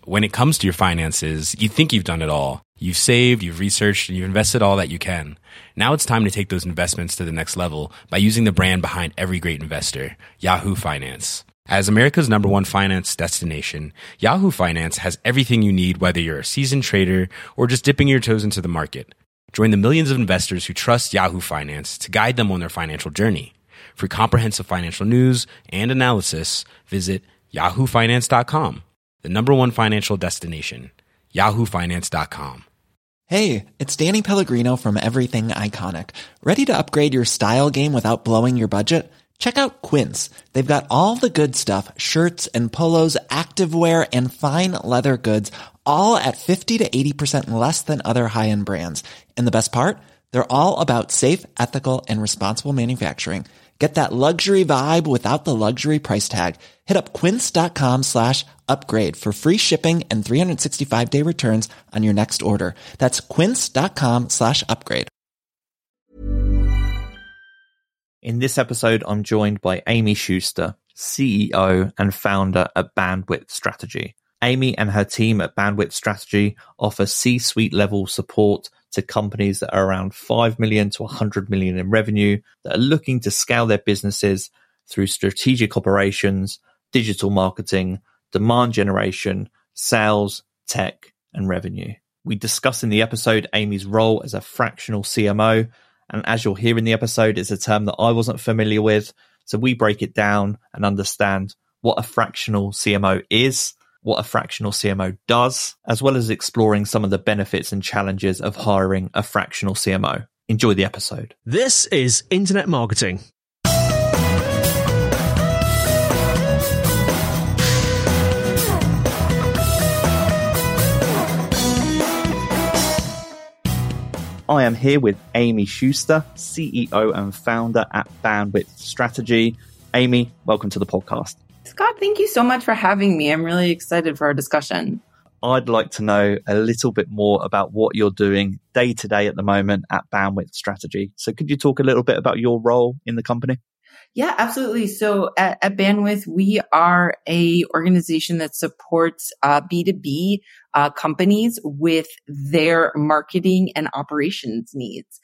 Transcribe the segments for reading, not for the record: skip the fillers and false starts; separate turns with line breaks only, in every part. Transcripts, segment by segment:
when it comes to your finances, you think you've done it all. You've saved, you've researched, and you've invested all that you can. Now it's time to take those investments to the next level by using the brand behind every great investor, Yahoo Finance. As America's #1 finance destination, Yahoo Finance has everything you need, whether you're a seasoned trader or just dipping your toes into the market. Join the millions of investors who trust Yahoo Finance to guide them on their financial journey. For comprehensive financial news and analysis, visit yahoofinance.com, the #1 financial destination, yahoofinance.com.
Hey, it's Danny Pellegrino from Everything Iconic. Ready to upgrade your style game without blowing your budget? Check out Quince. They've got all the good stuff, shirts and polos, activewear, and fine leather goods, all at 50 to 80% less than other high-end brands. And the best part? They're all about safe, ethical, and responsible manufacturing. Get that luxury vibe without the luxury price tag. Hit up quince.com/upgrade for free shipping and 365-day returns on your next order. That's quince.com/upgrade.
In this episode, I'm joined by Amy Schuster, CEO and founder at Bandwidth Strategy. Amy and her team at Bandwidth Strategy offer C-suite level support to companies that are around 5 million to 100 million in revenue that are looking to scale their businesses through strategic operations, digital marketing, demand generation, sales, tech, and revenue. We discuss in the episode Amy's role as a fractional CMO, and as you'll hear in the episode, it's a term that I wasn't familiar with. So we break it down and understand what a fractional CMO is, what a fractional CMO does, as well as exploring some of the benefits and challenges of hiring a fractional CMO. Enjoy the episode.
This is Internet Marketing.
I am here with Amy Schuster, CEO and founder at Bandwidth Strategy. Amy, welcome to the podcast.
Scott, thank you so much for having me. I'm really excited for our discussion.
I'd like to know a little bit more about what you're doing day to day at the moment at Bandwidth Strategy. So could you talk a little bit about your role in the company?
Yeah, absolutely. So at Bandwidth, we are a organization that supports B2B companies with their marketing and operations needs.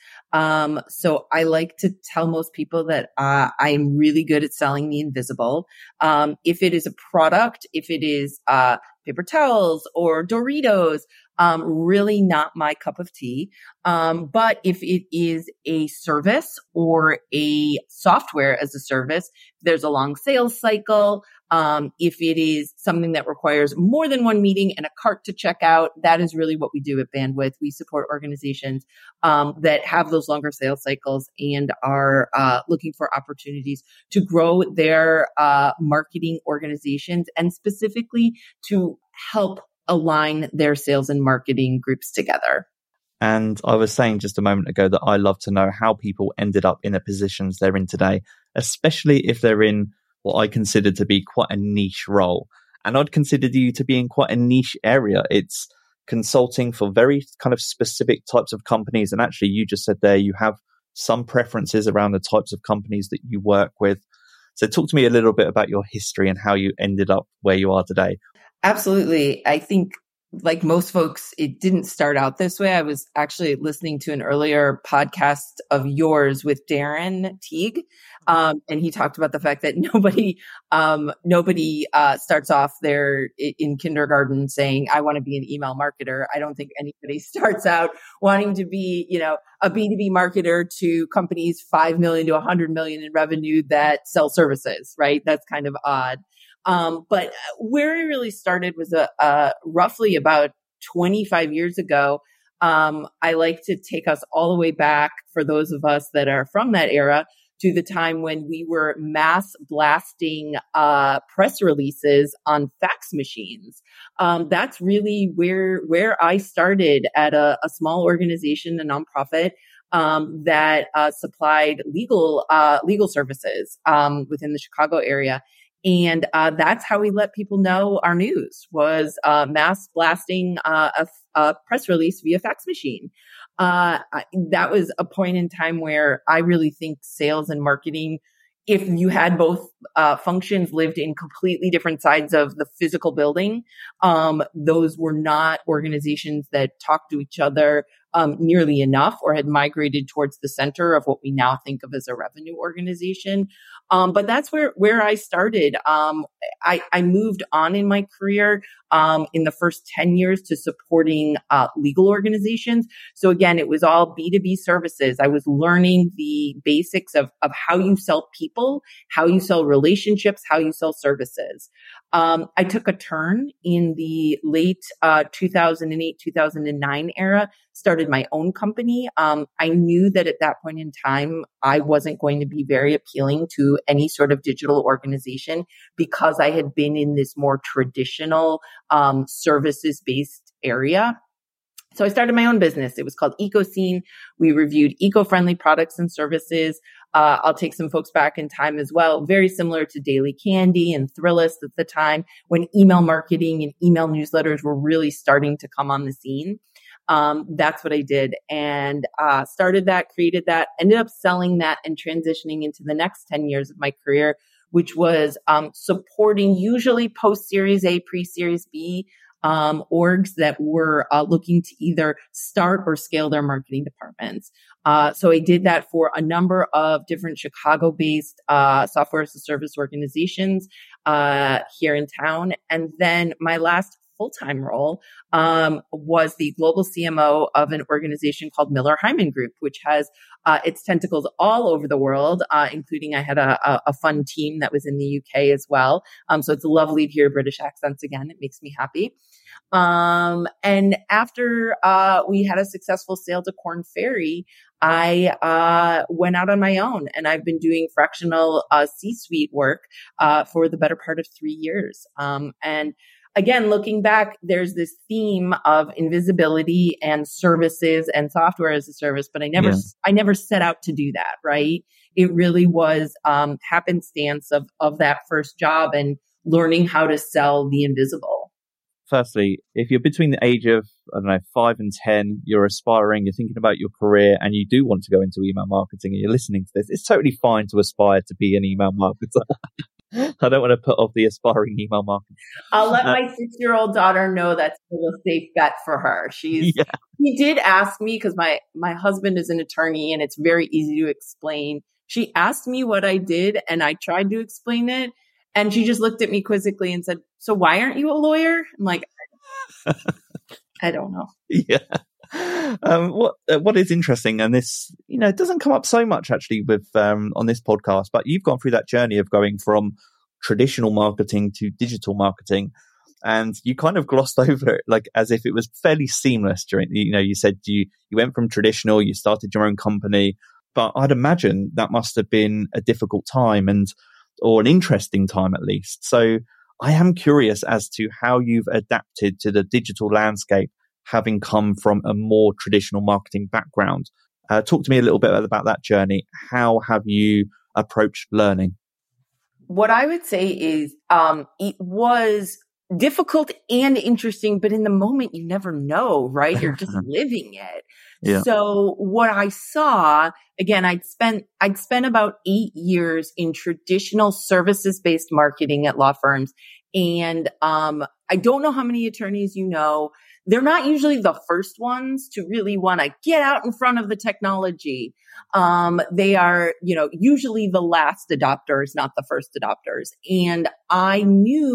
So I like to tell most people that I'm really good at selling the invisible. If it is a product, if it is paper towels or Doritos, really not my cup of tea. But if it is a service or a software as a service, there's a long sales cycle. If it is something that requires more than one meeting and a cart to check out, that is really what we do at Bandwidth. We support organizations that have those longer sales cycles and are looking for opportunities to grow their marketing organizations and specifically to help align their sales and marketing groups together.
And I was saying just a moment ago that I love to know how people ended up in the positions they're in today, especially if they're in what I consider to be quite a niche role. And I'd consider you to be in quite a niche area. It's consulting for very kind of specific types of companies. And actually, you just said there you have some preferences around the types of companies that you work with. So talk to me a little bit about your history and how you ended up where you are today.
Absolutely. I think like most folks, it didn't start out this way. I was actually listening to an earlier podcast of yours with Darren Teague. And he talked about the fact that nobody starts off there in kindergarten saying, I want to be an email marketer. I don't think anybody starts out wanting to be, a B2B marketer to companies 5 million to 100 million in revenue that sell services, right? That's kind of odd. But where I really started was roughly about 25 years ago. I like to take us all the way back for those of us that are from that era to the time when we were mass blasting press releases on fax machines. That's really where I started at a small organization, a nonprofit that supplied legal services within the Chicago area. And that's how we let people know our news was mass blasting a press release via fax machine. That was a point in time where I really think sales and marketing if you had both functions lived in completely different sides of the physical building, those were not organizations that talked to each other nearly enough or had migrated towards the center of what we now think of as a revenue organization. But that's where I started. I moved on in my career in the first 10 years to supporting legal organizations. So again, it was all B2B services. I was learning the basics of how you sell people, how you sell relationships, how you sell services. I took a turn in the late 2008, 2009 era, started my own company. I knew that at that point in time, I wasn't going to be very appealing to any sort of digital organization because I had been in this more traditional services-based area. So I started my own business. It was called EcoScene. We reviewed eco-friendly products and services. I'll take some folks back in time as well. Very similar to Daily Candy and Thrillist at the time when email marketing and email newsletters were really starting to come on the scene. That's what I did and started that, created that, ended up selling that and transitioning into the next 10 years of my career, which was supporting usually post-Series A, pre-Series B orgs that were looking to either start or scale their marketing departments. So I did that for a number of different Chicago-based software as a service organizations here in town. And then my last full-time role was the global CMO of an organization called Miller Heiman Group, which has its tentacles all over the world, including I had a fun team that was in the UK as well. So it's lovely to hear British accents again. It makes me happy. And after we had a successful sale to Korn Ferry, I went out on my own and I've been doing fractional C-suite work for the better part of 3 years. And again, looking back, there's this theme of invisibility and services and software as a service, but I never set out to do that, right? It really was happenstance of that first job and learning how to sell the invisible.
Firstly, if you're between the age of, 5 and 10, you're aspiring, you're thinking about your career, and you do want to go into email marketing and you're listening to this, it's totally fine to aspire to be an email marketer. I don't want to put off the aspiring email marketer.
I'll let my 6-year-old daughter know that's still a safe bet for her. She did ask me, because my husband is an attorney and it's very easy to explain. She asked me what I did and I tried to explain it. And she just looked at me quizzically and said, "So why aren't you a lawyer?" I'm like, I don't know.
Yeah. What is interesting, and this, it doesn't come up so much actually with on this podcast, but you've gone through that journey of going from traditional marketing to digital marketing, and you kind of glossed over it like as if it was fairly seamless during. You said you went from traditional, you started your own company, but I'd imagine that must have been a difficult time or an interesting time at least. So I am curious as to how you've adapted to the digital landscape, having come from a more traditional marketing background. Talk to me a little bit about that journey. How have you approached learning?
What I would say is it was difficult and interesting, but in the moment, you never know, right? You're just living it. Yeah. So what I saw, again, I'd spent about 8 years in traditional services-based marketing at law firms. And I don't know how many attorneys they're not usually the first ones to really want to get out in front of the technology. They are, usually the last adopters, not the first adopters. And I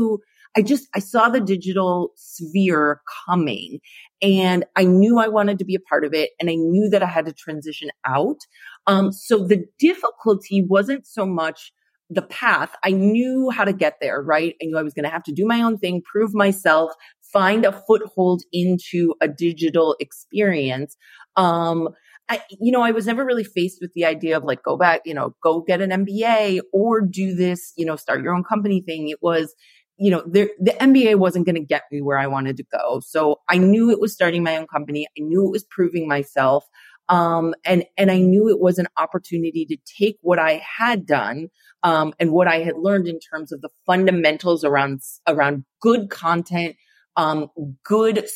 saw the digital sphere coming and I knew I wanted to be a part of it. And I knew that I had to transition out. So the difficulty wasn't so much the path. I knew how to get there, right? I knew I was going to have to do my own thing, prove myself, find a foothold into a digital experience. I was never really faced with the idea of like, go back, go get an MBA or do this, start your own company thing. It was, the MBA wasn't going to get me where I wanted to go. So I knew it was starting my own company. I knew it was proving myself. And I knew it was an opportunity to take what I had done, and what I had learned in terms of the fundamentals around good content, good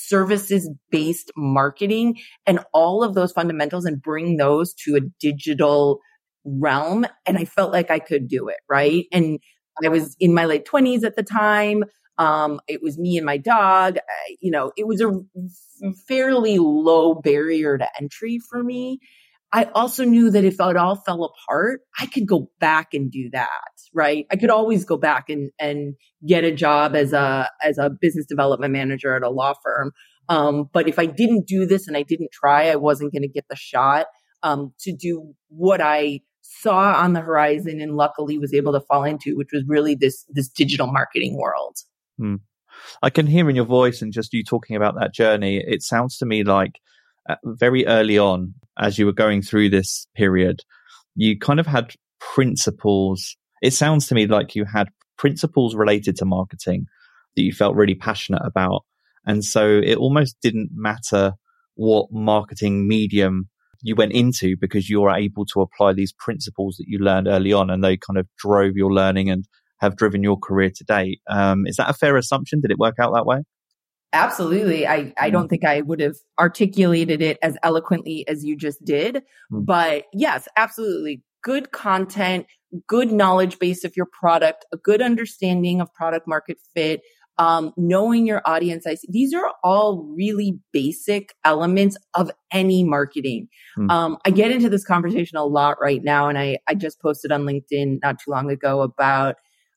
services-based marketing and all of those fundamentals and bring those to a digital realm, and I felt like I could do it, right? And I was in my late 20s at the time. It was me and my dog. It was a fairly low barrier to entry for me. I also knew that if it all fell apart, I could go back and do that, right? I could always go back and get a job as a business development manager at a law firm. But if I didn't do this and I didn't try, I wasn't going to get the shot to do what I saw on the horizon and luckily was able to fall into, which was really this digital marketing world.
I can hear in your voice and just you talking about that journey, it sounds to me like very early on, as you were going through this period, you kind of had principles. It sounds to me like you had principles related to marketing that you felt really passionate about. And so it almost didn't matter what marketing medium you went into because you were able to apply these principles that you learned early on, and they kind of drove your learning and have driven your career to date. Is that a fair assumption? Did it work out that way?
Absolutely. I don't think I would have articulated it as eloquently as you just did. But yes, absolutely. Good content, good knowledge base of your product, a good understanding of product market fit, knowing your audience. These are all really basic elements of any marketing. I get into this conversation a lot right now, and I just posted on LinkedIn not too long ago about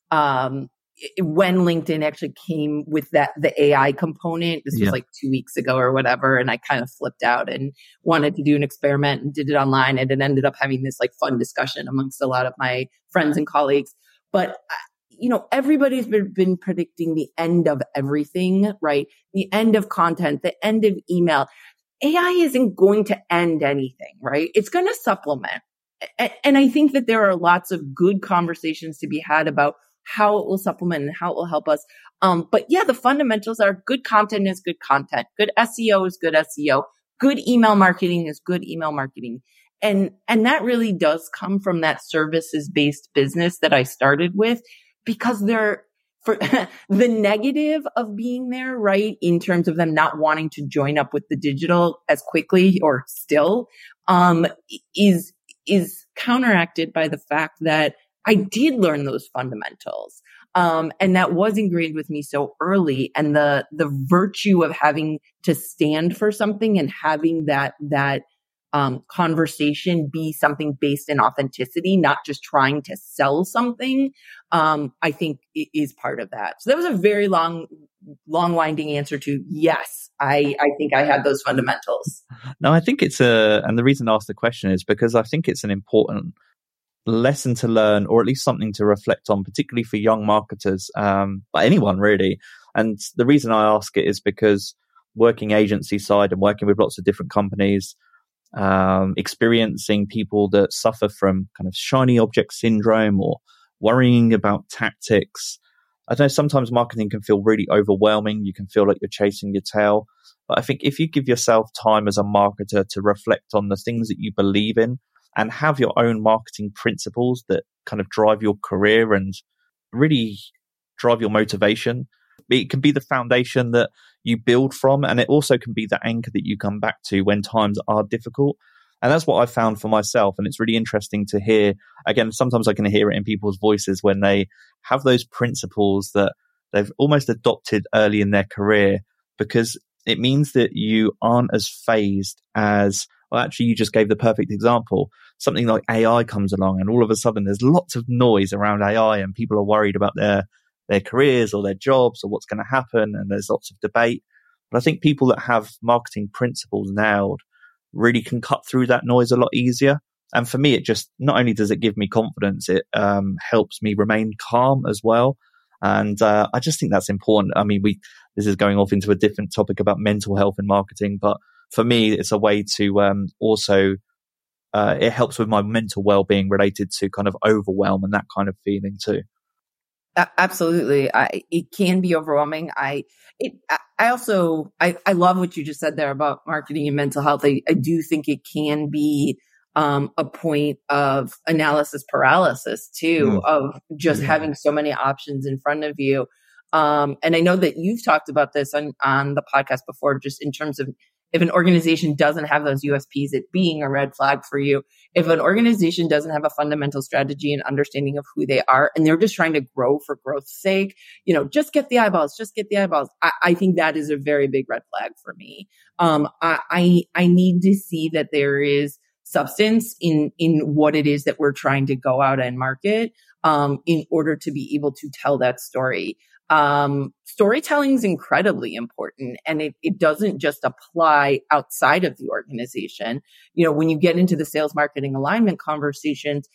when LinkedIn actually came with the AI component. This was like 2 weeks ago or whatever. And I kind of flipped out and wanted to do an experiment and did it online. And it ended up having this like fun discussion amongst a lot of my friends and colleagues. But, everybody's been predicting the end of everything, right? The end of content, the end of email. AI isn't going to end anything, right? It's going to supplement. And I think that there are lots of good conversations to be had about how it will supplement and how it will help us. But yeah, the fundamentals are good content is good content. Good SEO is good SEO. Good email marketing is good email marketing. And that really does come from that services-based business that I started with, because for the negative of being there, right, in terms of them not wanting to join up with the digital as quickly or still, is counteracted by the fact that I did learn those fundamentals. And that was ingrained with me so early. And the virtue of having to stand for something and having that conversation be something based in authenticity, not just trying to sell something, I think is part of that. So that was a very long winding answer to yes, I think I had those fundamentals.
No, I think and the reason I asked the question is because I think it's an important lesson to learn, or at least something to reflect on, particularly for young marketers, but anyone really. And the reason I ask it is because working agency side and working with lots of different companies, experiencing people that suffer from kind of shiny object syndrome or worrying about tactics. I know sometimes marketing can feel really overwhelming. You can feel like you're chasing your tail. But I think if you give yourself time as a marketer to reflect on the things that you believe in and have your own marketing principles that kind of drive your career and really drive your motivation, it can be the foundation that you build from. And it also can be the anchor that you come back to when times are difficult. And that's what I found for myself. And it's really interesting to hear. Again, sometimes I can hear it in people's voices when they have those principles that they've almost adopted early in their career, because it means that you aren't as phased as, well, actually, you just gave the perfect example. Something like AI comes along and all of a sudden there's lots of noise around AI and people are worried about their careers or their jobs or what's going to happen. And there's lots of debate. But I think people that have marketing principles nailed really can cut through that noise a lot easier. And for me, it just, not only does it give me confidence, it helps me remain calm as well. And I just think that's important. I mean, this is going off into a different topic about mental health in marketing, but for me, it's a way to also, it helps with my mental well-being related to kind of overwhelm and that kind of feeling too.
Absolutely. It can be overwhelming. I love what you just said there about marketing and mental health. I do think it can be a point of analysis paralysis too, of just having so many options in front of you. And I know that you've talked about this on the podcast before, just in terms of if an organization doesn't have those USPs, it being a red flag for you. If an organization doesn't have a fundamental strategy and understanding of who they are, and they're just trying to grow for growth's sake, just get the eyeballs, I think that is a very big red flag for me. I need to see that there is substance in what it is that we're trying to go out and market, in order to be able to tell that story. Storytelling is incredibly important, and it doesn't just apply outside of the organization. When you get into the sales marketing alignment conversations,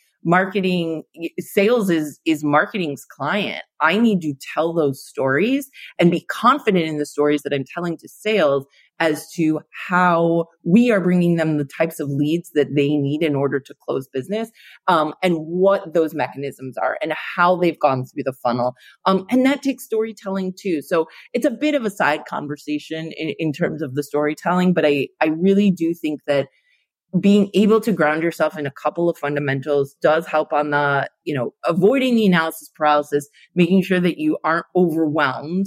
sales is marketing's client. I need to tell those stories and be confident in the stories that I'm telling to sales as to how we are bringing them the types of leads that they need in order to close business, and what those mechanisms are and how they've gone through the funnel. And that takes storytelling too. So it's a bit of a side conversation in terms of the storytelling, but I really do think that being able to ground yourself in a couple of fundamentals does help on the, avoiding the analysis paralysis, making sure that you aren't overwhelmed,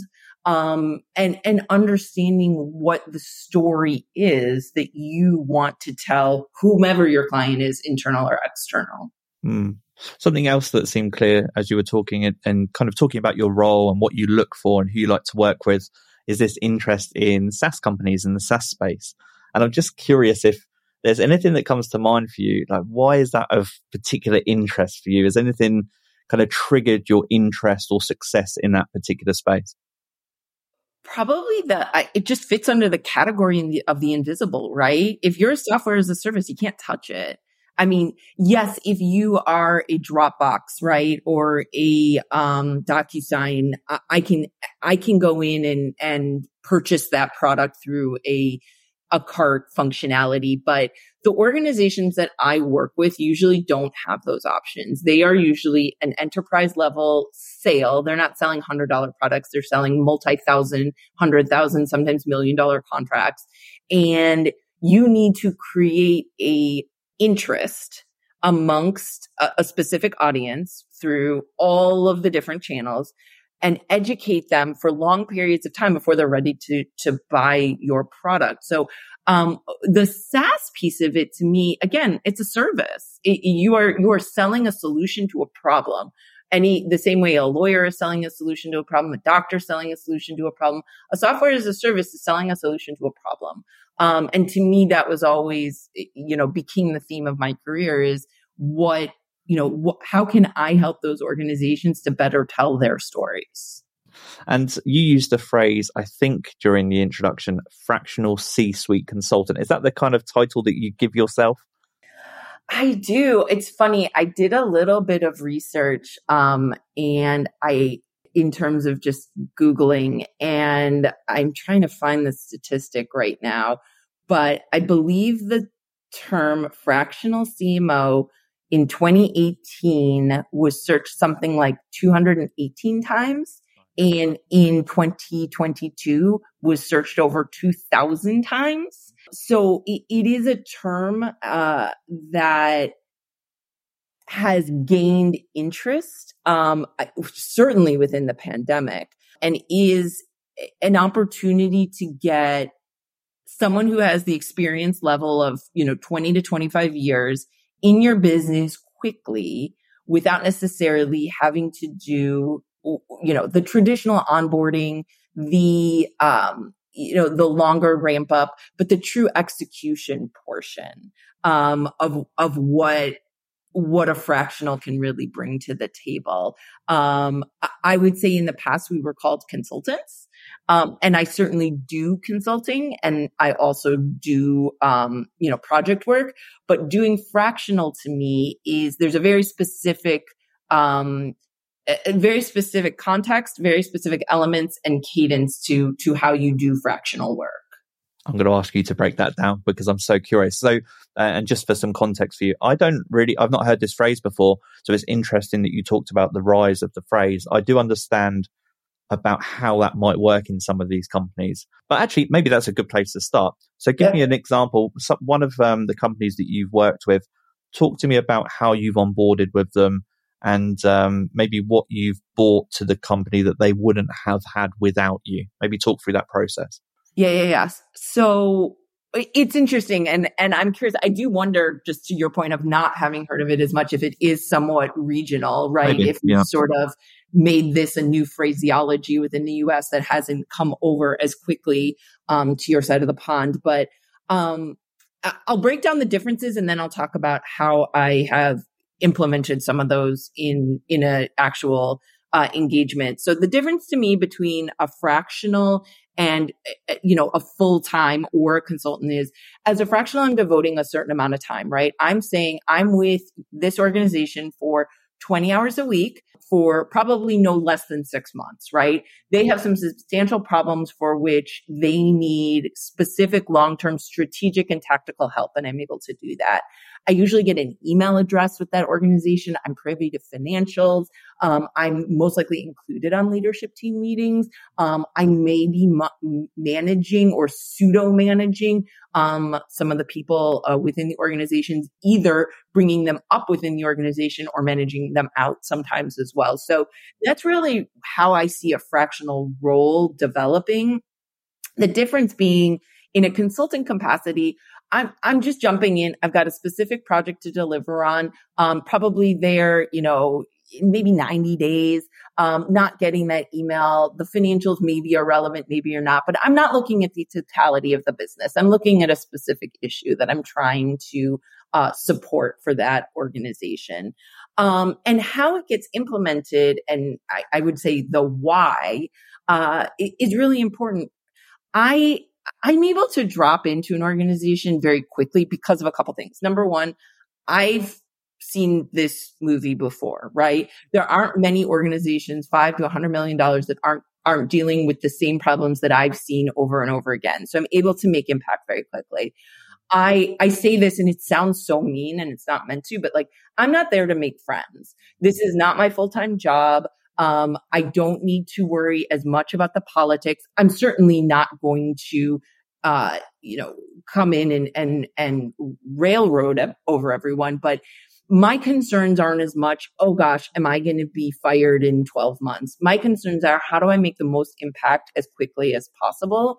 and understanding what the story is that you want to tell whomever your client is, internal or external.
Something else that seemed clear as you were talking and kind of talking about your role and what you look for and who you like to work with is this interest in SaaS companies in the SaaS space. And I'm just curious if there's anything that comes to mind for you, like why is that of particular interest for you? Has anything kind of triggered your interest or success in that particular space?
Probably it just fits under the category of the invisible, right? If you're a software as a service, you can't touch it. I mean, yes, if you are a Dropbox, right, or a DocuSign, I can go in and purchase that product through a cart functionality, but the organizations that I work with usually don't have those options. They are usually an enterprise level sale. They're not selling $100 products. They're selling multi-thousand, 100,000, sometimes $1 million contracts. And you need to create a interest amongst a specific audience through all of the different channels and educate them for long periods of time before they're ready to buy your product. So, the SaaS piece of it to me, again, it's a service. You are selling a solution to a problem. The same way a lawyer is selling a solution to a problem, a doctor selling a solution to a problem, a software as a service is selling a solution to a problem. And to me, that was always, became the theme of my career is how can I help those organizations to better tell their stories?
And you used the phrase, I think, during the introduction, fractional C-suite consultant. Is that the kind of title that you give yourself?
I do. It's funny. I did a little bit of research, and in terms of just Googling, and I'm trying to find the statistic right now, but I believe the term fractional CMO in 2018 was searched something like 218 times. And in 2022 was searched over 2,000 times. So it is a term that has gained interest, certainly within the pandemic, and is an opportunity to get someone who has the experience level of 20 to 25 years in your business quickly without necessarily having to do the traditional onboarding, the longer ramp up, but the true execution portion, of what a fractional can really bring to the table. I would say in the past we were called consultants. And I certainly do consulting, and I also do, project work, but doing fractional to me there's a very specific, context, very specific elements and cadence to how you do fractional work.
I'm going to ask you to break that down because I'm so curious. So, and just for some context for you, I've not heard this phrase before. So it's interesting that you talked about the rise of the phrase. I do understand about how that might work in some of these companies, but actually maybe that's a good place to start. So give me an example. One of the companies that you've worked with, talk to me about how you've onboarded with them, and maybe what you've brought to the company that they wouldn't have had without you. Maybe talk through that process.
Yeah. So It's interesting. And I'm curious. I do wonder, just to your point of not having heard of it as much, if it is somewhat regional, right?
Maybe,
if we sort of made this a new phraseology within the US that hasn't come over as quickly to your side of the pond. But I'll break down the differences and then I'll talk about how I have implemented some of those in an actual engagement. So the difference to me between a fractional and, a full-time or a consultant is, as a fractional, I'm devoting a certain amount of time, right? I'm saying I'm with this organization for 20 hours a week for probably no less than 6 months, right? They have some substantial problems for which they need specific long-term strategic and tactical help, and I'm able to do that. I usually get an email address with that organization. I'm privy to financials. I'm most likely included on leadership team meetings. I may be managing or pseudo-managing some of the people within the organizations, either bringing them up within the organization or managing them out sometimes as well. So that's really how I see a fractional role developing. The difference being, in a consulting capacity, I'm just jumping in. I've got a specific project to deliver on, probably there, maybe 90 days, not getting that email. The financials maybe are relevant, maybe you're not, but I'm not looking at the totality of the business. I'm looking at a specific issue that I'm trying to support for that organization. And how it gets implemented, and I would say the why is really important. I'm able to drop into an organization very quickly because of a couple things. Number one, I've seen this movie before, right? There aren't many organizations, $5 to $100 million, that aren't dealing with the same problems that I've seen over and over again. So I'm able to make impact very quickly. I say this and it sounds so mean and it's not meant to, but I'm not there to make friends. This is not my full-time job. I don't need to worry as much about the politics. I'm certainly not going to, come in and railroad over everyone, but my concerns aren't as much, oh gosh, am I going to be fired in 12 months? My concerns are, how do I make the most impact as quickly as possible?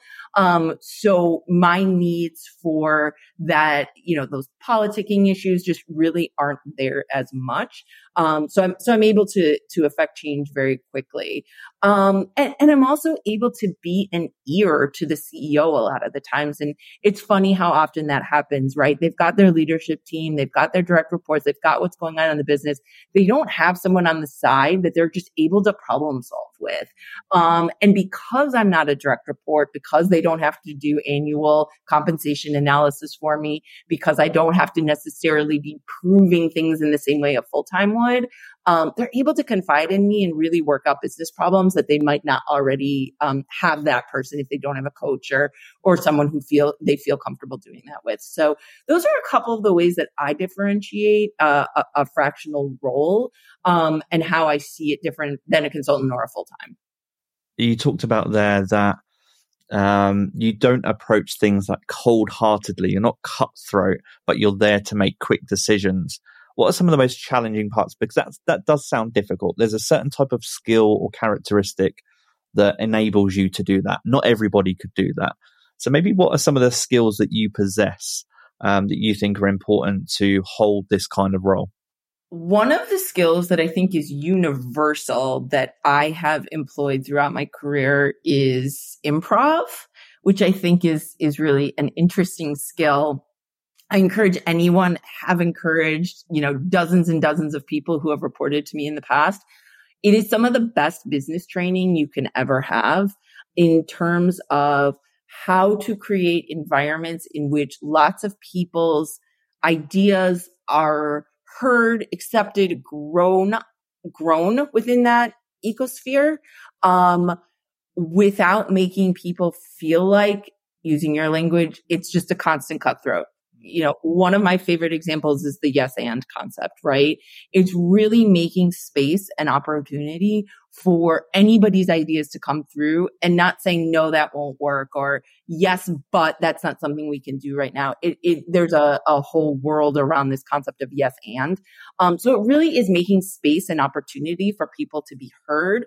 So my needs for that, those politicking issues just really aren't there as much. So I'm able to affect change very quickly. And I'm also able to be an ear to the CEO a lot of the times. And it's funny how often that happens, right? They've got their leadership team, they've got their direct reports, they've got what's going on in the business. They don't have someone on the side that they're just able to problem solve with. And because I'm not a direct report, because they don't have to do annual compensation analysis for me, because I don't have to necessarily be proving things in the same way a full-time would, they're able to confide in me and really work out business problems that they might not already have that person if they don't have a coach or someone who they feel comfortable doing that with. So those are a couple of the ways that I differentiate a fractional role and how I see it different than a consultant or a full-time.
You talked about there that you don't approach things like cold-heartedly. You're not cutthroat, but you're there to make quick decisions. What are some of the most challenging parts? Because that does sound difficult. There's a certain type of skill or characteristic that enables you to do that. Not everybody could do that. So maybe what are some of the skills that you possess that you think are important to hold this kind of role?
One of the skills that I think is universal that I have employed throughout my career is improv, which I think is really an interesting skill. I encourage anyone, have encouraged, dozens and dozens of people who have reported to me in the past. It is some of the best business training you can ever have in terms of how to create environments in which lots of people's ideas are heard, accepted, grown within that ecosphere, without making people feel like, using your language, it's just a constant cutthroat. One of my favorite examples is the yes and concept, right? It's really making space and opportunity for anybody's ideas to come through and not saying, no, that won't work, or yes, but that's not something we can do right now. There's a whole world around this concept of yes and. So it really is making space and opportunity for people to be heard,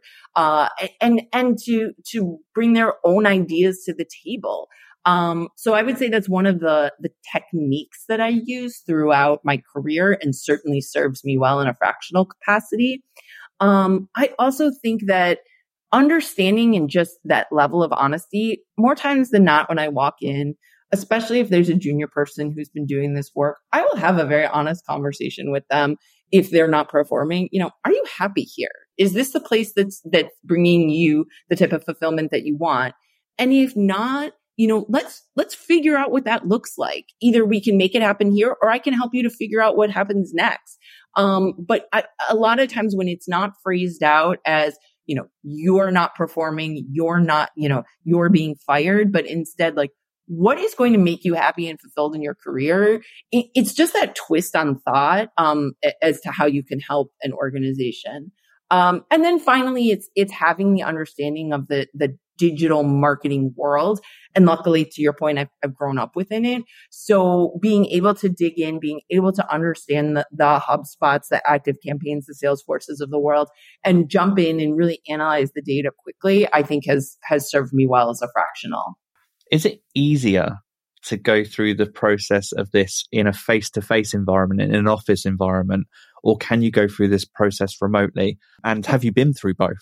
and to bring their own ideas to the table. So I would say that's one of the techniques that I use throughout my career and certainly serves me well in a fractional capacity. I also think that understanding and just that level of honesty, more times than not, when I walk in, especially if there's a junior person who's been doing this work, I will have a very honest conversation with them. If they're not performing, are you happy here? Is this the place that's bringing you the type of fulfillment that you want? And if not, let's figure out what that looks like. Either we can make it happen here, or I can help you to figure out what happens next. But a lot of times when it's not phrased out as, you're not performing, you're not, you're being fired, but instead like, what is going to make you happy and fulfilled in your career? It's just that twist on thought, as to how you can help an organization. And then finally, it's having the understanding of the digital marketing world. And luckily, to your point, I've grown up within it. So being able to dig in, being able to understand the HubSpots, the ActiveCampaigns, the Salesforces of the world, and jump in and really analyze the data quickly, I think has served me well as a fractional.
Is it easier to go through the process of this in a face-to-face environment, in an office environment, or can you go through this process remotely? And have you been through both?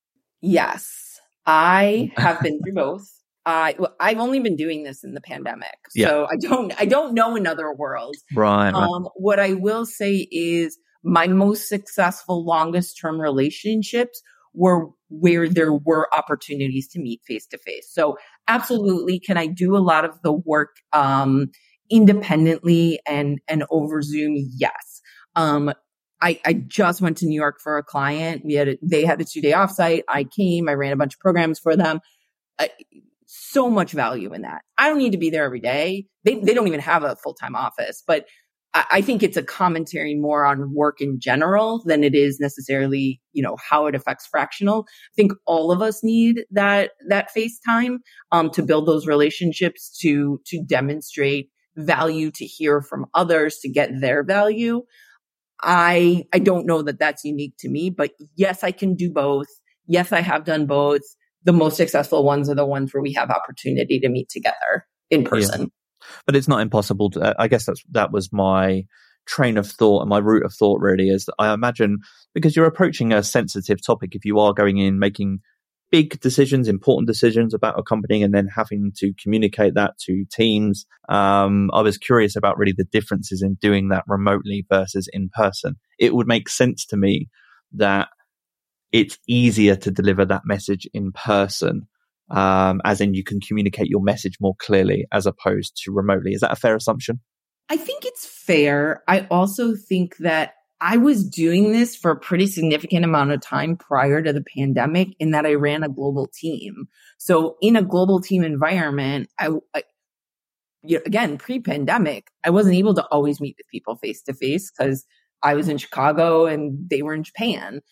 Yes, I have been through both. I've only been doing this in the pandemic, so I don't know another world.
Right.
What I will say is my most successful, longest term relationships were where there were opportunities to meet face to face. So absolutely, can I do a lot of the work independently and over Zoom? Yes. I just went to New York for a client. They had a 2-day offsite. I came, I ran a bunch of programs for them. So much value in that. I don't need to be there every day. They don't even have a full-time office, but I think it's a commentary more on work in general than it is necessarily, how it affects fractional. I think all of us need that face time, to build those relationships, to demonstrate value, to hear from others, to get their value. I don't know that that's unique to me, but yes, I can do both. Yes, I have done both. The most successful ones are the ones where we have opportunity to meet together in person.
Yeah. But it's not impossible to, I guess that was my train of thought and my route of thought really, is that I imagine, because you're approaching a sensitive topic, if you are going in making big decisions, important decisions about a company, and then having to communicate that to teams. I was curious about really the differences in doing that remotely versus in person. It would make sense to me that it's easier to deliver that message in person, as in you can communicate your message more clearly as opposed to remotely. Is that a fair assumption?
I think it's fair. I also think that I was doing this for a pretty significant amount of time prior to the pandemic, in that I ran a global team. So in a global team environment, again, pre-pandemic, I wasn't able to always meet with people face to face because I was in Chicago and they were in Japan.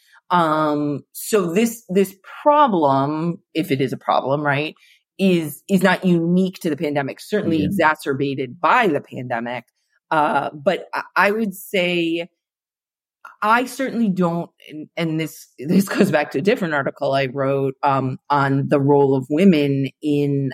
So this problem, if it is a problem, right, is not unique to the pandemic, certainly exacerbated by the pandemic. But I would say I certainly don't, and this goes back to a different article I wrote, on the role of women in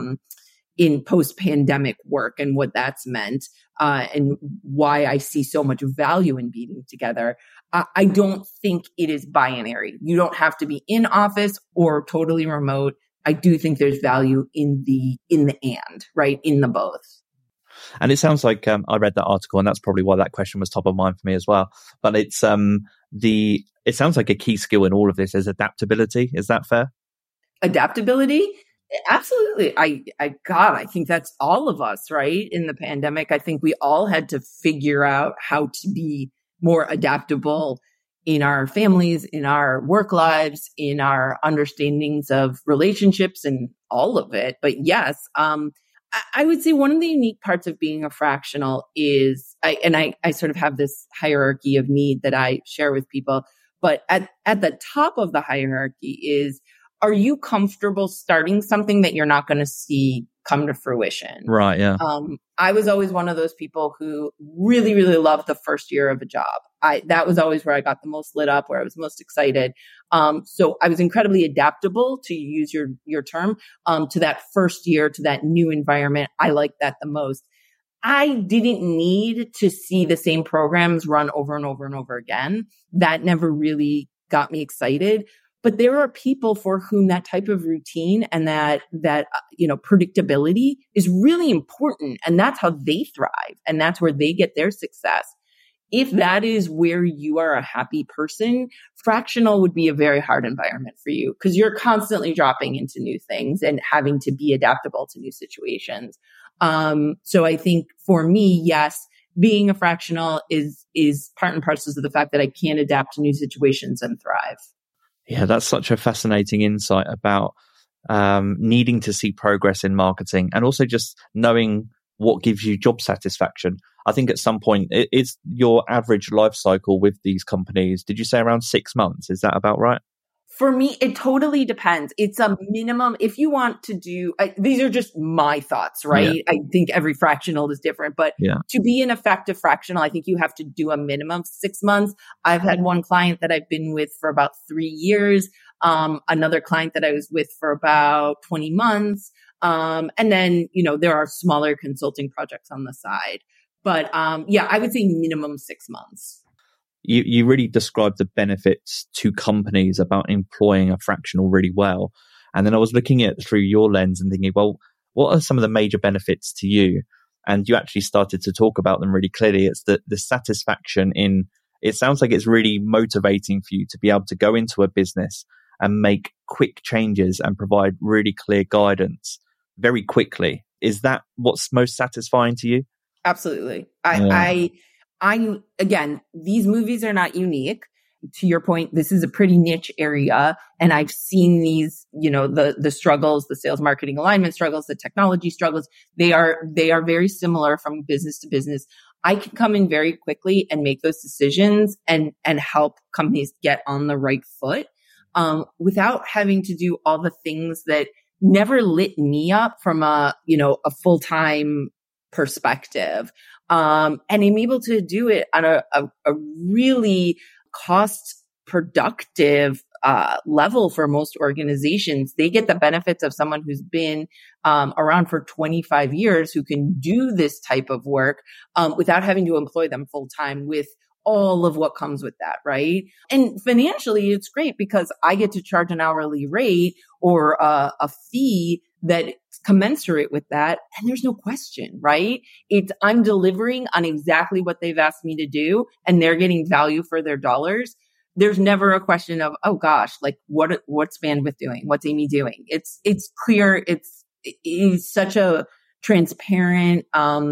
post-pandemic work and what that's meant, and why I see so much value in being together. I don't think it is binary. You don't have to be in office or totally remote. I do think there's value in the and, right? In the both.
And it sounds like I read that article, and that's probably why that question was top of mind for me as well. But it sounds like a key skill in all of this is adaptability. Is that fair? Adaptability?
Absolutely. I think that's all of us, right? In the pandemic, I think we all had to figure out how to be more adaptable in our families, in our work lives, in our understandings of relationships and all of it. But yes, I would say one of the unique parts of being a fractional is, I sort of have this hierarchy of need that I share with people, But at the top of the hierarchy is, are you comfortable starting something that you're not going to see come to fruition?
Right. Yeah.
I was always one of those people who really, really loved the first year of a job. That was always where I got the most lit up, where I was most excited. So I was incredibly adaptable, to use your term, to that first year, to that new environment. I liked that the most. I didn't need to see the same programs run over and over and over again. That never really got me excited. But there are people for whom that type of routine and that predictability is really important. And that's how they thrive. And that's where they get their success. If that is where you are a happy person, fractional would be a very hard environment for you, because you're constantly dropping into new things and having to be adaptable to new situations. So I think for me, yes, being a fractional is part and parcel of the fact that I can adapt to new situations and thrive.
Yeah, that's such a fascinating insight about needing to see progress in marketing, and also just knowing what gives you job satisfaction. I think at some point, it's your average life cycle with these companies. Did you say around 6 months? Is that about right?
For me, it totally depends. It's a minimum. If you want to do, these are just my thoughts, right? Yeah. I think every fractional is different, but to be an effective fractional, I think you have to do a minimum of 6 months. I've had one client that I've been with for about 3 years. Another client that I was with for about 20 months. And then, there are smaller consulting projects on the side. But I would say minimum 6 months.
You really described the benefits to companies about employing a fractional really well. And then I was looking at it through your lens and thinking, well, what are some of the major benefits to you? And you actually started to talk about them really clearly. It's the satisfaction in, it sounds like it's really motivating for you to be able to go into a business and make quick changes and provide really clear guidance very quickly. Is that what's most satisfying to you?
Absolutely. I again, these movies are not unique. To your point, this is a pretty niche area. And I've seen these, the struggles, the sales marketing alignment struggles, the technology struggles. They are very similar from business to business. I can come in very quickly and make those decisions and help companies get on the right foot, without having to do all the things that never lit me up from a full-time perspective. And I'm able to do it on a really cost productive level for most organizations. They get the benefits of someone who's been around for 25 years, who can do this type of work without having to employ them full time, with all of what comes with that, right? And financially, it's great because I get to charge an hourly rate or a fee that's commensurate with that. And there's no question, right? I'm delivering on exactly what they've asked me to do, and they're getting value for their dollars. There's never a question of, oh gosh, like what's Bandwidth doing? What's Amy doing? It's clear. It's such a transparent,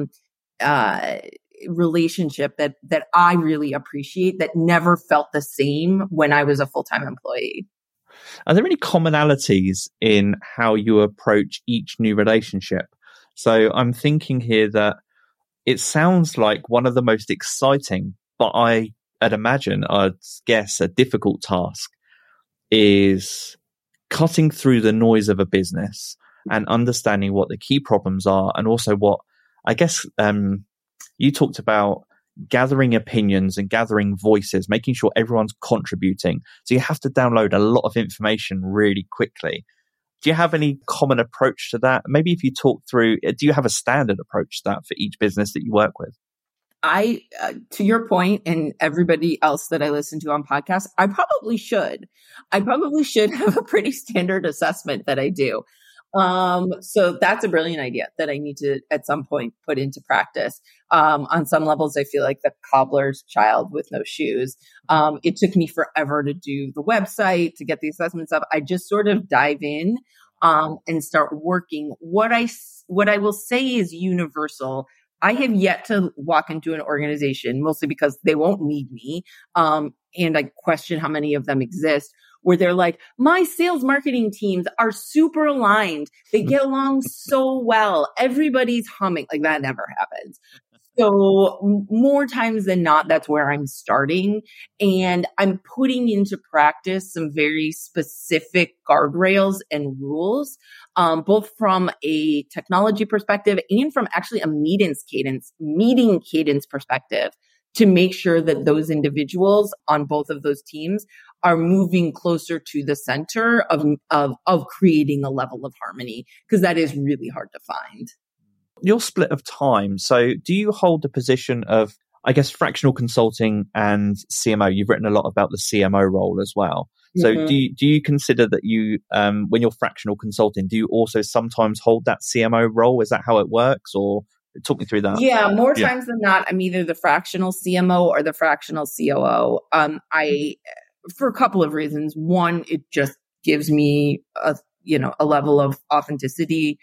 relationship that I really appreciate, that never felt the same when I was a full-time employee.
Are there any commonalities in how you approach each new relationship? So I'm thinking here that it sounds like one of the most exciting, but I'd guess a difficult task is cutting through the noise of a business and understanding what the key problems are, and also what, I guess, you talked about gathering opinions and gathering voices, making sure everyone's contributing. So you have to download a lot of information really quickly. Do you have any common approach to that? Maybe if you talk through, do you have a standard approach to that for each business that you work with?
To your point, and everybody else that I listen to on podcasts, I probably should have a pretty standard assessment that I do. So that's a brilliant idea that I need to at some point put into practice. On some levels, I feel like the cobbler's child with no shoes. It took me forever to do the website, to get the assessments up. I just sort of dive in, and start working. What I will say is universal. I have yet to walk into an organization, mostly because they won't need me. And I question how many of them exist, where they're like, my sales marketing teams are super aligned. They get along so well. Everybody's humming. Like, that never happens. So more times than not, that's where I'm starting. And I'm putting into practice some very specific guardrails and rules, both from a technology perspective and from actually a meeting cadence perspective, to make sure that those individuals on both of those teams are moving closer to the center of creating a level of harmony, because that is really hard to find.
Your split of time. So do you hold the position of, I guess, fractional consulting and CMO? You've written a lot about the CMO role as well. So do you consider that you, when you're fractional consulting, do you also sometimes hold that CMO role? Is that how it works? Or talk me through that.
Yeah, more times than not, I'm either the fractional CMO or the fractional COO. For a couple of reasons. One, it just gives me a level of authenticity,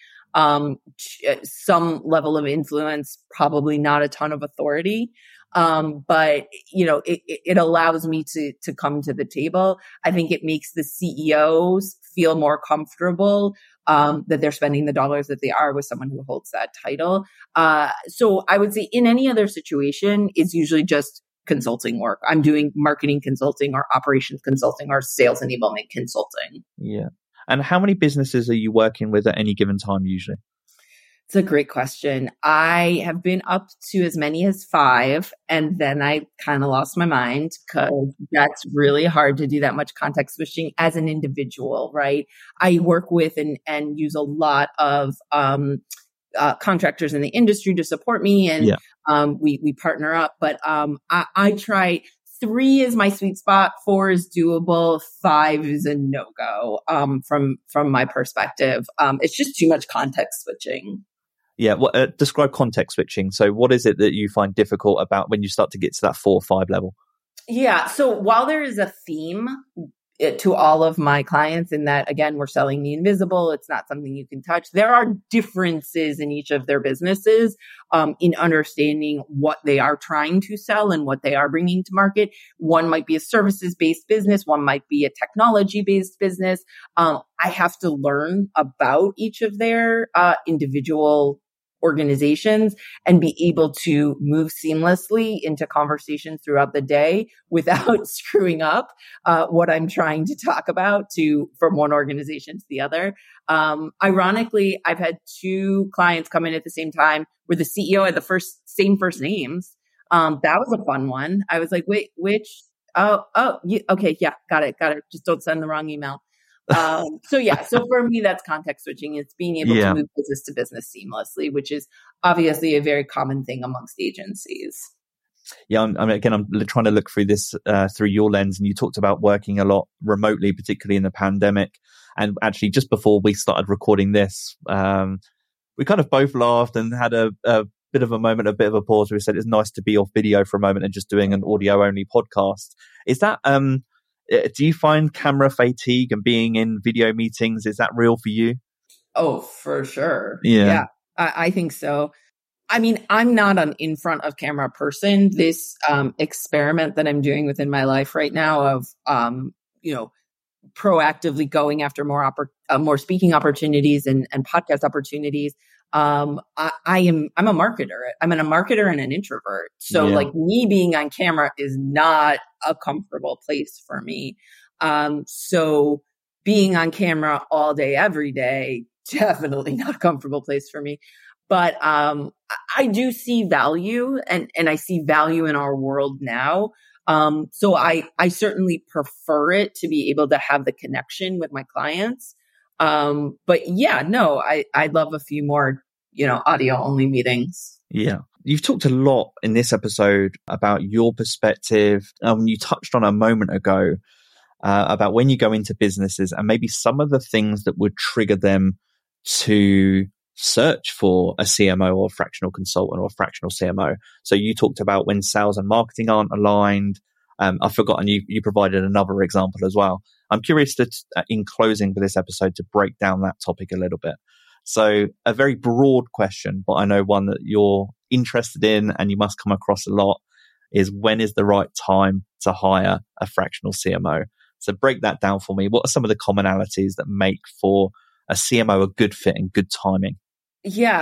some level of influence, probably not a ton of authority. But it allows me to come to the table. I think it makes the CEOs feel more comfortable, that they're spending the dollars that they are with someone who holds that title. So I would say in any other situation, it's usually just consulting work. I'm doing marketing consulting or operations consulting or sales enablement consulting.
Yeah. And how many businesses are you working with at any given time usually?
It's a great question. I have been up to as many as 5, and then I kind of lost my mind, because that's really hard to do that much context switching as an individual, right? I work with and use a lot of contractors in the industry to support me, and we partner up. But I try. 3 is my sweet spot. 4 is doable. 5 is a no-go from my perspective. It's just too much context switching.
Yeah. Describe context switching. So what is it that you find difficult about when you start to get to that 4 or 5 level?
Yeah. So while there is a theme to all of my clients, in that, again, we're selling the invisible, it's not something you can touch, there are differences in each of their businesses in understanding what they are trying to sell and what they are bringing to market. One might be a services-based business. One might be a technology-based business. I have to learn about each of their individual organizations and be able to move seamlessly into conversations throughout the day without screwing up what I'm trying to talk about from one organization to the other. Ironically, I've had 2 clients come in at the same time where the CEO had the same first names. That was a fun one. I was like, wait, which? Okay, yeah, got it. Just don't send the wrong email. So for me, that's context switching. It's being able to move business to business seamlessly, which is obviously a very common thing amongst agencies.
Yeah, I'm trying to look through this through your lens, and you talked about working a lot remotely, particularly in the pandemic. And actually, just before we started recording this, we kind of both laughed and had a bit of a moment, a bit of a pause. Where we said it's nice to be off video for a moment and just doing an audio only podcast. Is that do you find camera fatigue and being in video meetings, is that real for you?
Oh, for sure.
Yeah.
I think so. I mean, I'm not an in front of camera person. This experiment that I'm doing within my life right now of, proactively going after more speaking opportunities and podcast opportunities. I'm a marketer. I'm a marketer and an introvert. So like me being on camera is not a comfortable place for me. So being on camera all day, every day, definitely not a comfortable place for me. But I do see value and I see value in our world now. So I certainly prefer it to be able to have the connection with my clients. But yeah, no, I'd love a few more, audio only meetings.
Yeah. You've talked a lot in this episode about your perspective. You touched on a moment ago about when you go into businesses and maybe some of the things that would trigger them to search for a CMO or a fractional consultant or a fractional CMO. So you talked about when sales and marketing aren't aligned. I've forgotten you provided another example as well. I'm curious in closing for this episode to break down that topic a little bit. So a very broad question, but I know one that you're interested in and you must come across a lot is, when is the right time to hire a fractional CMO? So break that down for me. What are some of the commonalities that make for a CMO a good fit and good timing?
Yeah,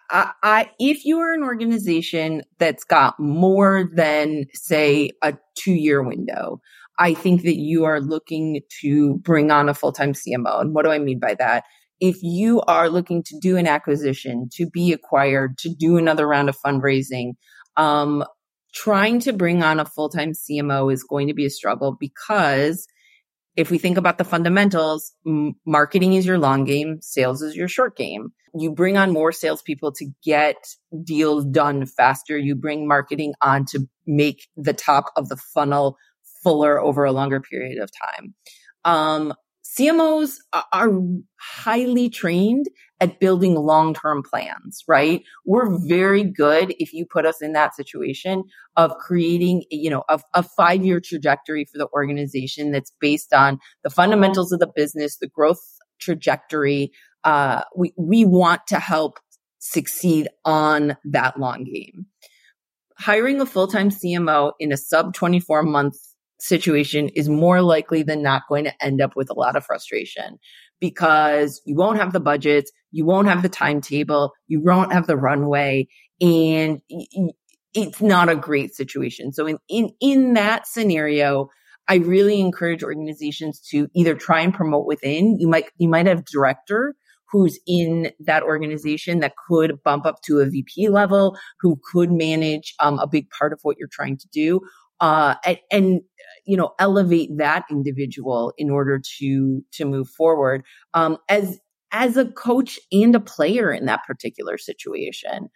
if you are an organization that's got more than, say, a 2-year window, I think that you are looking to bring on a full-time CMO. And what do I mean by that? If you are looking to do an acquisition, to be acquired, to do another round of fundraising, trying to bring on a full-time CMO is going to be a struggle, because if we think about the fundamentals, marketing is your long game, sales is your short game. You bring on more salespeople to get deals done faster. You bring marketing on to make the top of the funnel fuller over a longer period of time. CMOs are highly trained at building long-term plans, right? We're very good, if you put us in that situation, of creating, a 5-year trajectory for the organization that's based on the fundamentals of the business, the growth trajectory. We want to help succeed on that long game. Hiring a full-time CMO in a sub 24-month situation is more likely than not going to end up with a lot of frustration, because you won't have the budgets, you won't have the timetable, you won't have the runway, and it's not a great situation. So in that scenario, I really encourage organizations to either try and promote within. You might have a director who's in that organization that could bump up to a VP level, who could manage a big part of what you're trying to do. And elevate that individual in order to move forward, as a coach and a player in that particular situation.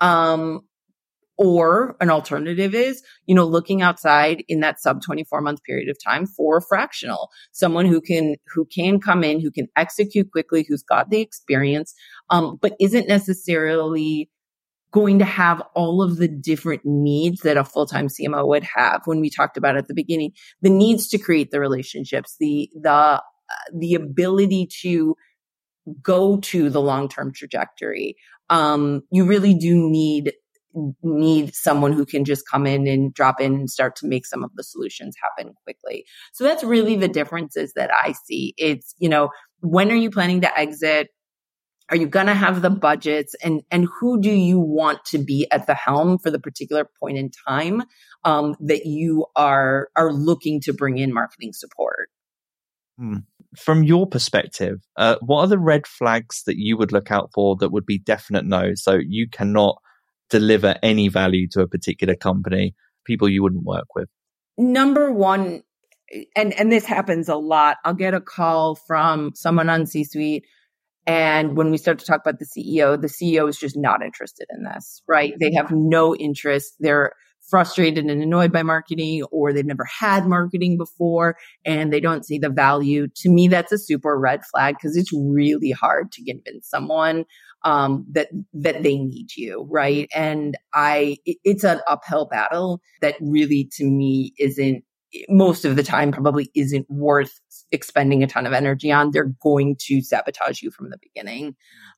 Or an alternative is, looking outside in that sub 24-month period of time for a fractional, someone who can come in, who can execute quickly, who's got the experience, but isn't necessarily going to have all of the different needs that a full-time CMO would have. When we talked about at the beginning, the needs to create the relationships, the ability to go to the long-term trajectory. You really do need someone who can just come in and drop in and start to make some of the solutions happen quickly. So that's really the differences that I see. It's, when are you planning to exit? Are you going to have the budgets, and who do you want to be at the helm for the particular point in time that you are looking to bring in marketing support?
From your perspective, what are the red flags that you would look out for that would be definite no? So you cannot deliver any value to a particular company, people you wouldn't work with.
Number one, and this happens a lot, I'll get a call from someone on C-suite, and when we start to talk about the CEO is just not interested in this, right? They have no interest. They're frustrated and annoyed by marketing, or they've never had marketing before and they don't see the value. To me, that's a super red flag, because it's really hard to convince someone that they need you, right? And it's an uphill battle that really, to me, isn't, most of the time, probably isn't worth expending a ton of energy on. They're going to sabotage you from the beginning.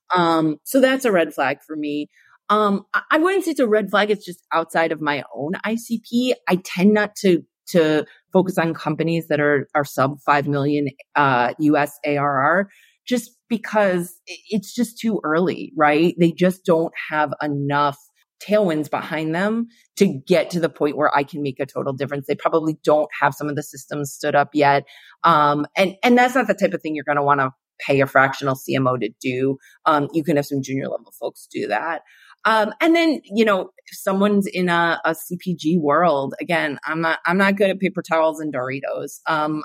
So that's a red flag for me. I wouldn't say it's a red flag. It's just outside of my own ICP. I tend not to focus on companies that are sub 5 million US ARR, just because it's just too early, right? They just don't have enough tailwinds behind them to get to the point where I can make a total difference. They probably don't have some of the systems stood up yet. And that's not the type of thing you're going to want to pay a fractional CMO to do. You can have some junior level folks do that. And then, if someone's in a CPG world, again, I'm not good at paper towels and Doritos.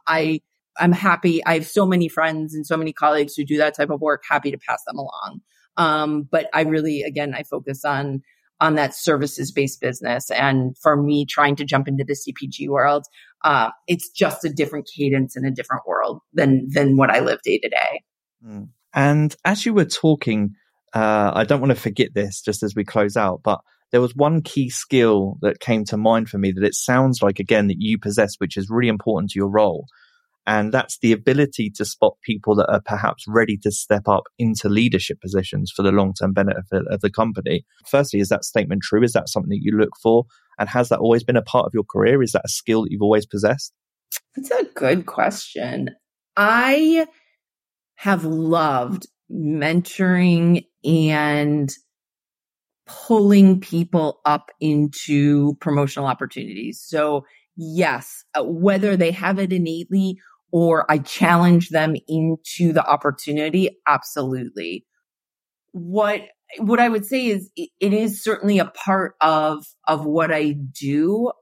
I'm happy. I have so many friends and so many colleagues who do that type of work, happy to pass them along. But I really, again, I focus on that services-based business. And for me, trying to jump into the CPG world, it's just a different cadence in a different world than what I live day to day.
And as you were talking, I don't want to forget this just as we close out, but there was one key skill that came to mind for me that it sounds like, again, that you possess, which is really important to your role. And that's the ability to spot people that are perhaps ready to step up into leadership positions for the long-term benefit of the company. Firstly, is that statement true? Is that something that you look for? And has that always been a part of your career? Is that a skill that you've always possessed?
That's a good question. I have loved mentoring and pulling people up into promotional opportunities. So yes, whether they have it innately or I challenge them into the opportunity, absolutely. What I would say is it is certainly a part of what I do.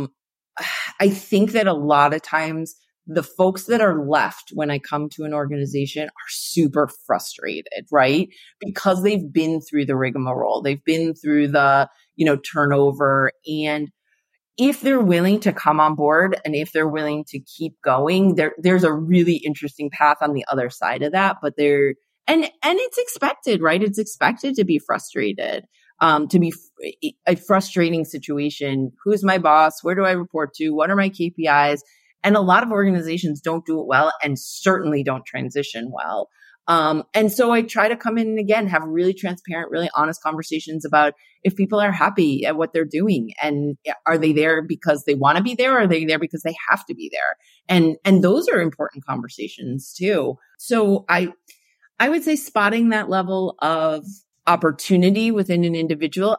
I think that a lot of times the folks that are left when I come to an organization are super frustrated, right? Because they've been through the rigmarole. They've been through the, turnover. And if they're willing to come on board and if they're willing to keep going, there's a really interesting path on the other side of that. But and it's expected, right? It's expected to be frustrated, to be a frustrating situation. Who's my boss? Where do I report to? What are my KPIs? And a lot of organizations don't do it well and certainly don't transition well. And so I try to come in and again, have really transparent, really honest conversations about if people are happy at what they're doing and are they there because they want to be there or are they there because they have to be there? And those are important conversations too. So I would say spotting that level of opportunity within an individual.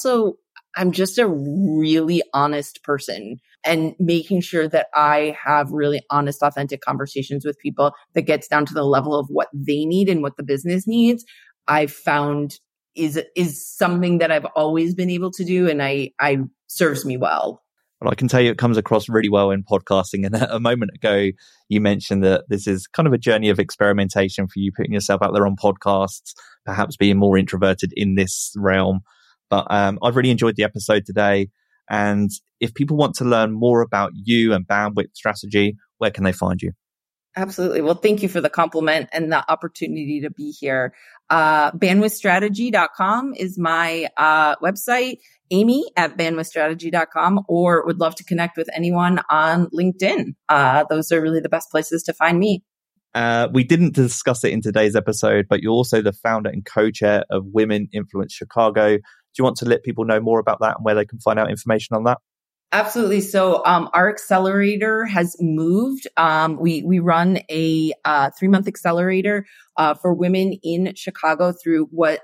I'm just a really honest person and making sure that I have really honest, authentic conversations with people that gets down to the level of what they need and what the business needs. I've found is something that I've always been able to do and I serves me well.
Well, I can tell you it comes across really well in podcasting. And a moment ago, you mentioned that this is kind of a journey of experimentation for you, putting yourself out there on podcasts, perhaps being more introverted in this realm. But I've really enjoyed the episode today. And if people want to learn more about you and Bandwidth Strategy, where can they find you?
Absolutely. Well, thank you for the compliment and the opportunity to be here. Bandwidthstrategy.com is my website. Amy at bandwidthstrategy.com, or would love to connect with anyone on LinkedIn. Those are really the best places to find me.
We didn't discuss it in today's episode, but you're also the founder and co-chair of Women Influence Chicago. Do you want to let people know more about that and where they can find out information on that?
Absolutely. So our accelerator has moved. We run a 3-month accelerator for women in Chicago through what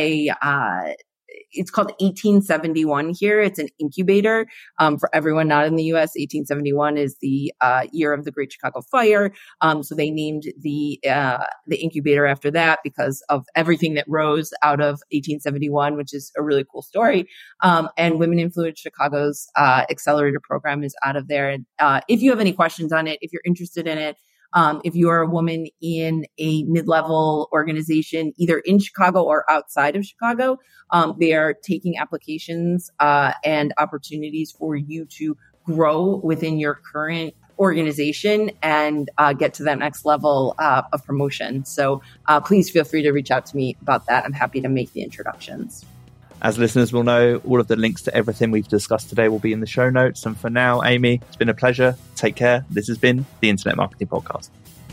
it's called 1871 here. It's an incubator. For everyone not in the US, 1871 is the year of the Great Chicago Fire. So they named the incubator after that because of everything that rose out of 1871, which is a really cool story. And Women Influence Chicago's accelerator program is out of there. And if you have any questions on it, if you're interested in it, if you are a woman in a mid-level organization, either in Chicago or outside of Chicago, they are taking applications and opportunities for you to grow within your current organization and get to that next level of promotion. So please feel free to reach out to me about that. I'm happy to make the introductions.
As listeners will know, all of the links to everything we've discussed today will be in the show notes. And for now, Amy, it's been a pleasure. Take care. This has been the Internet Marketing Podcast.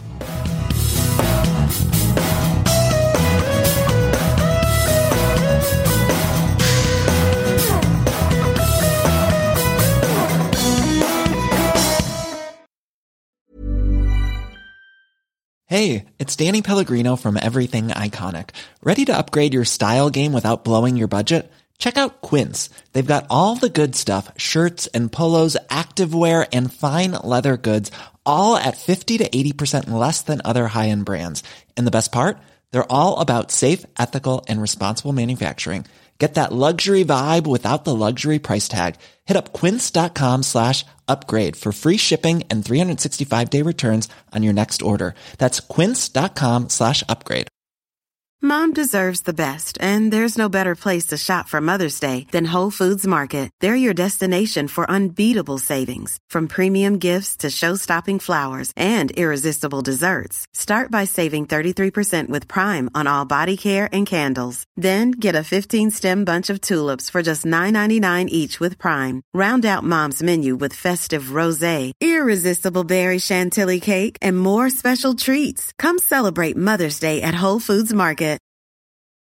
Hey, it's Danny Pellegrino from Everything Iconic. Ready to upgrade your style game without blowing your budget? Check out Quince. They've got all the good stuff, shirts and polos, activewear, and fine leather goods, all at 50 to 80% less than other high-end brands. And the best part? They're all about safe, ethical, and responsible manufacturing. Get that luxury vibe without the luxury price tag. Hit up quince.com/upgrade for free shipping and 365-day returns on your next order. That's quince.com/upgrade.
Mom deserves the best, and there's no better place to shop for Mother's Day than Whole Foods Market. They're your destination for unbeatable savings, from premium gifts to show-stopping flowers and irresistible desserts. Start by saving 33% with Prime on all body care and candles. Then get a 15-stem bunch of tulips for just $9.99 each with Prime. Round out Mom's menu with festive rosé, irresistible berry chantilly cake, and more special treats. Come celebrate Mother's Day at Whole Foods Market.